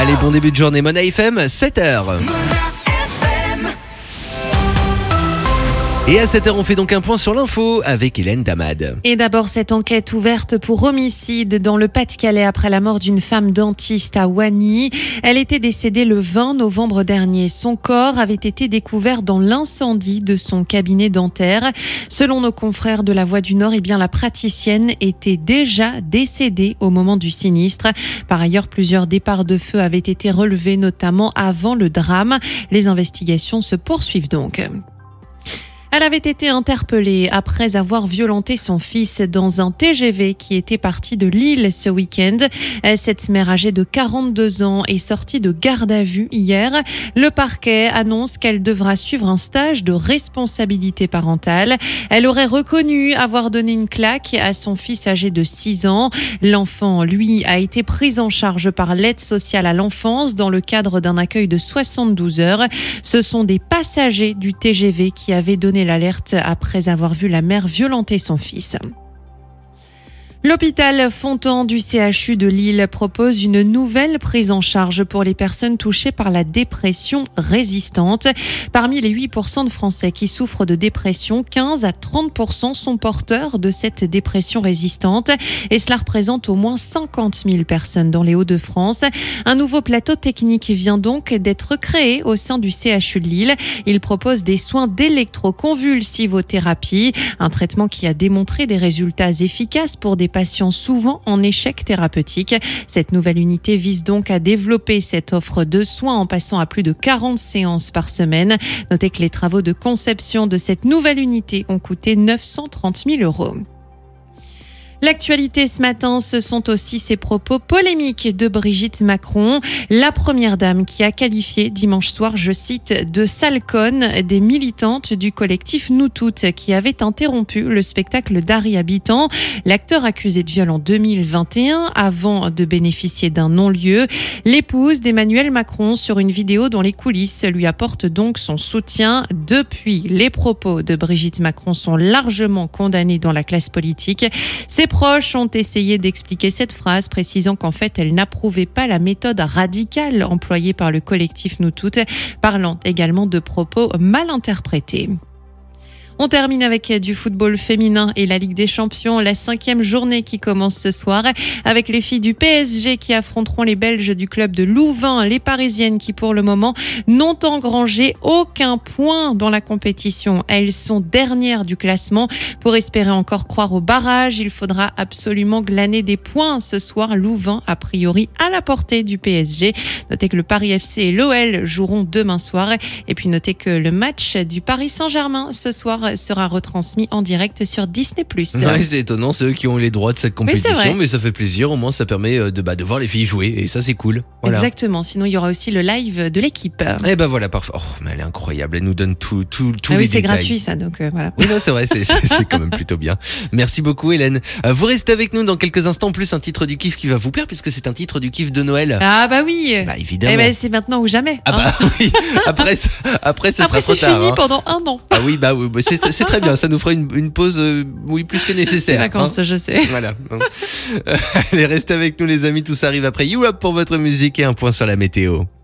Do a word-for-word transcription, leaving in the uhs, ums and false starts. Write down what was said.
Allez, bon début de journée, Mona F M, sept heures. Et à sept heures, on fait donc un point sur l'info avec Hélène Damad. Et d'abord, cette enquête ouverte pour homicide dans le Pas-de-Calais après la mort d'une femme dentiste à Wany. Elle était décédée le vingt novembre dernier. Son corps avait été découvert dans l'incendie de son cabinet dentaire. Selon nos confrères de La Voix du Nord, eh bien, la praticienne était déjà décédée au moment du sinistre. Par ailleurs, plusieurs départs de feu avaient été relevés, notamment avant le drame. Les investigations se poursuivent donc. Elle avait été interpellée après avoir violenté son fils dans un T G V qui était parti de Lille ce week-end. Cette mère âgée de quarante-deux ans est sortie de garde à vue hier. Le parquet annonce qu'elle devra suivre un stage de responsabilité parentale. Elle aurait reconnu avoir donné une claque à son fils âgé de six ans. L'enfant, lui, a été pris en charge par l'aide sociale à l'enfance dans le cadre d'un accueil de soixante-douze heures. Ce sont des passagers du T G V qui avaient donné l'alerte après avoir vu la mère violenter son fils. L'hôpital Fontan du C H U de Lille propose une nouvelle prise en charge pour les personnes touchées par la dépression résistante. Parmi les huit pour cent de Français qui souffrent de dépression, quinze à trente pour cent sont porteurs de cette dépression résistante et cela représente au moins cinquante mille personnes dans les Hauts-de-France. Un nouveau plateau technique vient donc d'être créé au sein du C H U de Lille. Il propose des soins d'électroconvulsivothérapie, un traitement qui a démontré des résultats efficaces pour des patients souvent en échec thérapeutique. Cette nouvelle unité vise donc à développer cette offre de soins en passant à plus de quarante séances par semaine. Notez que les travaux de conception de cette nouvelle unité ont coûté neuf cent trente mille euros. L'actualité ce matin, ce sont aussi ces propos polémiques de Brigitte Macron, la première dame qui a qualifié dimanche soir, je cite, de sale conne des militantes du collectif Nous Toutes qui avaient interrompu le spectacle d'Harry Habitant, l'acteur accusé de viol en deux mille vingt et un avant de bénéficier d'un non-lieu. L'épouse d'Emmanuel Macron sur une vidéo dont les coulisses lui apportent donc son soutien. Depuis, les propos de Brigitte Macron sont largement condamnés dans la classe politique. Ses proches ont essayé d'expliquer cette phrase, précisant qu'en fait, elle n'approuvait pas la méthode radicale employée par le collectif Nous Toutes, parlant également de propos mal interprétés. On termine avec du football féminin et la Ligue des Champions, la cinquième journée qui commence ce soir avec les filles du P S G qui affronteront les Belges du club de Louvain, les Parisiennes qui pour le moment n'ont engrangé aucun point dans la compétition. Elles sont dernières du classement. Pour espérer encore croire au barrage, il faudra absolument glaner des points ce soir. Louvain a priori à la portée du P S G. Notez que le Paris F C et l'O L joueront demain soir. Et puis notez que le match du Paris Saint-Germain ce soir sera retransmis en direct sur Disney plus. Ouais, c'est étonnant, c'est eux qui ont les droits de cette compétition, mais, mais ça fait plaisir, au moins ça permet de, bah, de voir les filles jouer, et ça c'est cool. Voilà. Exactement, sinon il y aura aussi le live de l'équipe. Et ben voilà, parfait. Oh, mais elle est incroyable, elle nous donne tout, tout, tout ah les oui, c'est détails. gratuit ça, donc euh, voilà. Oui, non, c'est vrai, c'est, c'est, c'est quand même plutôt bien. Merci beaucoup Hélène. Euh, vous restez avec nous dans quelques instants, plus un titre du kiff qui va vous plaire, puisque c'est un titre du kiff de Noël. Ah bah oui. Bah évidemment. Eh ben, c'est maintenant ou jamais. Ah hein. bah oui, après, après ce après, sera trop c'est tard. fini hein. pendant un an. Ah oui, bah oui, bah, c'est, c'est très bien, ça nous fera une, une pause, euh, oui, plus que nécessaire. Les vacances, hein. je sais. Voilà. Allez, restez avec nous les amis, tout ça arrive après You Up pour votre musique et un point sur la météo.